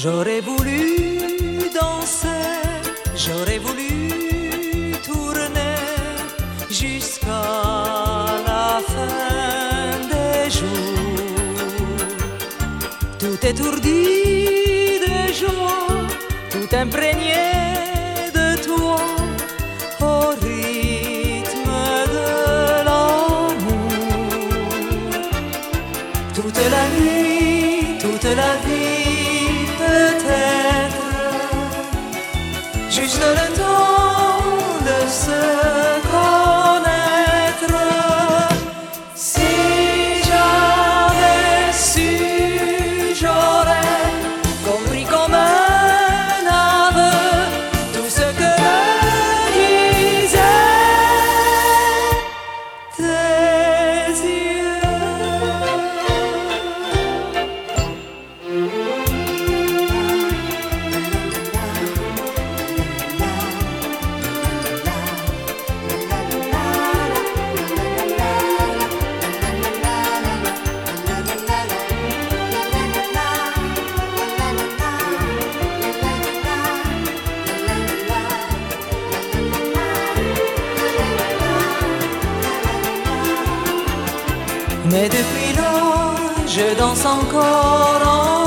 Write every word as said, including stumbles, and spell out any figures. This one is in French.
J'aurais voulu danser, j'aurais voulu tourner jusqu'à la fin des jours. Tout étourdi de joie, tout imprégné de toi, au rythme de l'amour. Toute la nuit, toute la vie, peut-être, juste le temps de se connaître. Si j'avais su, j'aurais compris comme un aveu tout ce que disaient tes yeux. Mais depuis lors, je danse encore en